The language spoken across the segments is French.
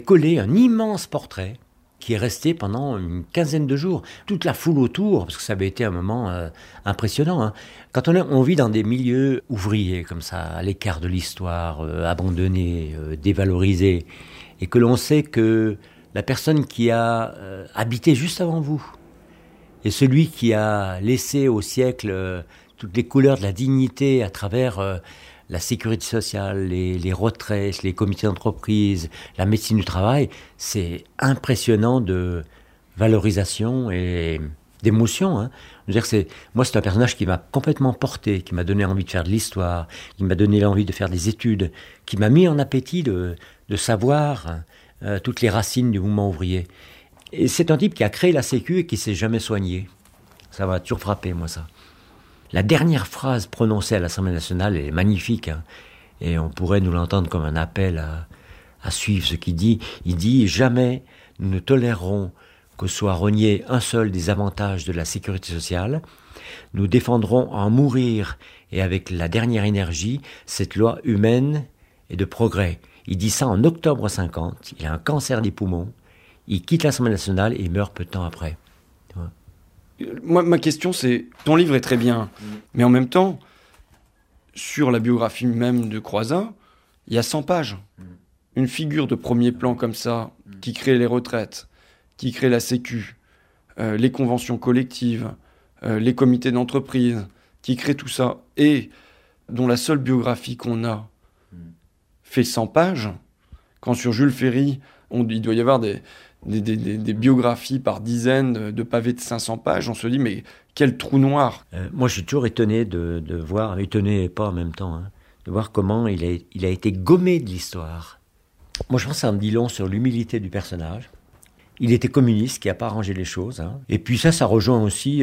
collé un immense portrait qui est resté pendant une quinzaine de jours. Toute la foule autour, parce que ça avait été un moment impressionnant. Hein. Quand on vit dans des milieux ouvriers, comme ça, à l'écart de l'histoire, abandonnés, dévalorisés, et que l'on sait que la personne qui a habité juste avant vous, et celui qui a laissé au siècle toutes les couleurs de la dignité à travers la sécurité sociale, les retraites, les comités d'entreprise, la médecine du travail, c'est impressionnant de valorisation et d'émotion. Hein. Je veux dire, moi, c'est un personnage qui m'a complètement porté, qui m'a donné envie de faire de l'histoire, qui m'a donné envie de faire des études, qui m'a mis en appétit de savoir toutes les racines du mouvement ouvrier. Et c'est un type qui a créé la Sécu et qui ne s'est jamais soigné. Ça m'a toujours frappé, moi, ça. La dernière phrase prononcée à l'Assemblée nationale est magnifique, hein, et on pourrait nous l'entendre comme un appel à suivre ce qu'il dit. Il dit « Jamais nous ne tolérerons que soit renié un seul des avantages de la sécurité sociale. Nous défendrons en mourir et avec la dernière énergie cette loi humaine et de progrès. » Il dit ça en octobre 50, il a un cancer des poumons, il quitte l'Assemblée nationale et il meurt peu de temps après. Moi, ma question, c'est, ton livre est très bien, mais en même temps, sur la biographie même de Croizat, il y a 100 pages. Une figure de premier plan comme ça, qui crée les retraites, qui crée la Sécu, les conventions collectives, les comités d'entreprise, qui crée tout ça, et dont la seule biographie qu'on a fait 100 pages, quand sur Jules Ferry, il doit y avoir des biographies par dizaines de pavés de 500 pages, on se dit, mais quel trou noir. Moi, je suis toujours étonné de voir, étonné et pas en même temps, hein, de voir comment il a été gommé de l'histoire. Moi, je pense que ça en dit long sur l'humilité du personnage. Il était communiste, qui n'a pas arrangé les choses. Hein. Et puis ça rejoint aussi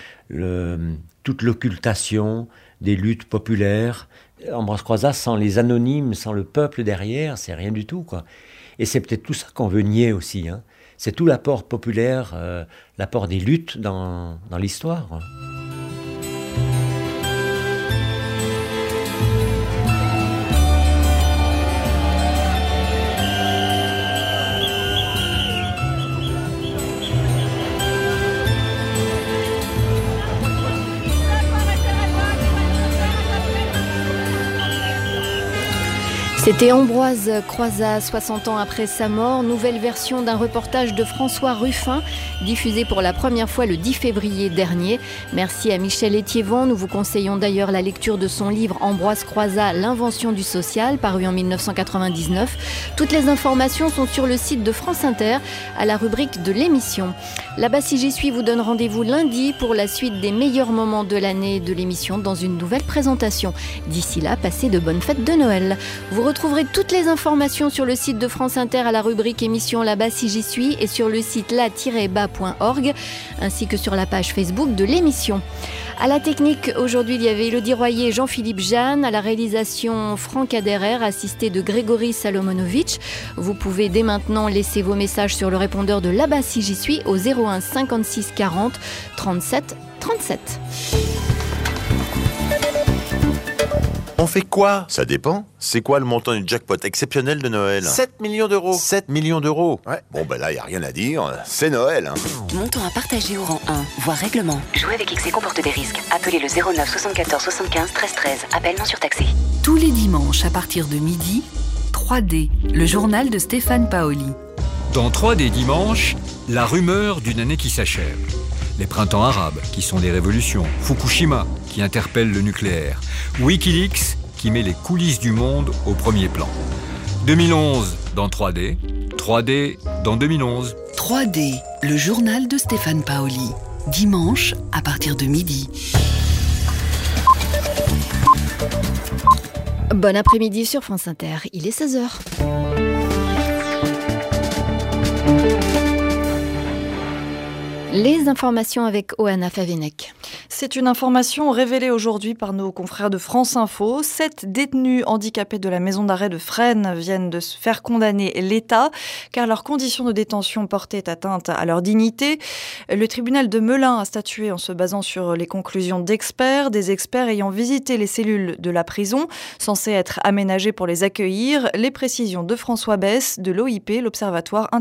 toute l'occultation des luttes populaires. Ambroise Croizat, sans les anonymes, sans le peuple derrière, c'est rien du tout, quoi. Et c'est peut-être tout ça qu'on veut nier aussi. Hein. C'est tout l'apport populaire, l'apport des luttes dans l'histoire. C'était Ambroise Croizat, 60 ans après sa mort, nouvelle version d'un reportage de François Ruffin, diffusé pour la première fois le 10 février dernier. Merci à Michel Étiévant. Nous vous conseillons d'ailleurs la lecture de son livre Ambroise Croizat, l'invention du social, paru en 1999. Toutes les informations sont sur le site de France Inter, à la rubrique de l'émission. Là-bas, si j'y suis, vous donne rendez-vous lundi pour la suite des meilleurs moments de l'année de l'émission dans une nouvelle présentation. D'ici là, passez de bonnes fêtes de Noël. Vous retrouverez toutes les informations sur le site de France Inter à la rubrique émission Là-bas si j'y suis et sur le site la-bas.org ainsi que sur la page Facebook de l'émission. À la technique, aujourd'hui, il y avait Élodie Royer et Jean-Philippe Jeanne. À la réalisation, Franck Aderer, assisté de Grégory Salomonovitch. Vous pouvez dès maintenant laisser vos messages sur le répondeur de Là-bas si j'y suis au 01 56 40 37 37. On fait quoi? Ça dépend. C'est quoi le montant du jackpot exceptionnel de Noël? 7 millions d'euros. 7 millions d'euros. Ouais. Bon, ben là, y a rien à dire. C'est Noël, hein. Montant à partager au rang 1, voire règlement. Jouer avec XC comporte des risques. Appelez le 09 74 75 13 13. Appel non surtaxé. Tous les dimanches à partir de midi, 3D, le journal de Stéphane Paoli. Dans 3D dimanche, la rumeur d'une année qui s'achève. Les printemps arabes, qui sont des révolutions. Fukushima, qui interpelle le nucléaire. Wikileaks, qui met les coulisses du monde au premier plan. 2011 dans 3D. 3D dans 2011. 3D, le journal de Stéphane Paoli. Dimanche, à partir de midi. Bon après-midi sur France Inter, il est 16h. Les informations avec Oana Favinek. C'est une information révélée aujourd'hui par nos confrères de France Info. 7 détenus handicapés de la maison d'arrêt de Fresnes viennent de se faire condamner l'État car leurs conditions de détention portaient atteinte à leur dignité. Le tribunal de Melun a statué en se basant sur les conclusions d'experts, des experts ayant visité les cellules de la prison, censées être aménagées pour les accueillir. Les précisions de François Besse de l'OIP, l'Observatoire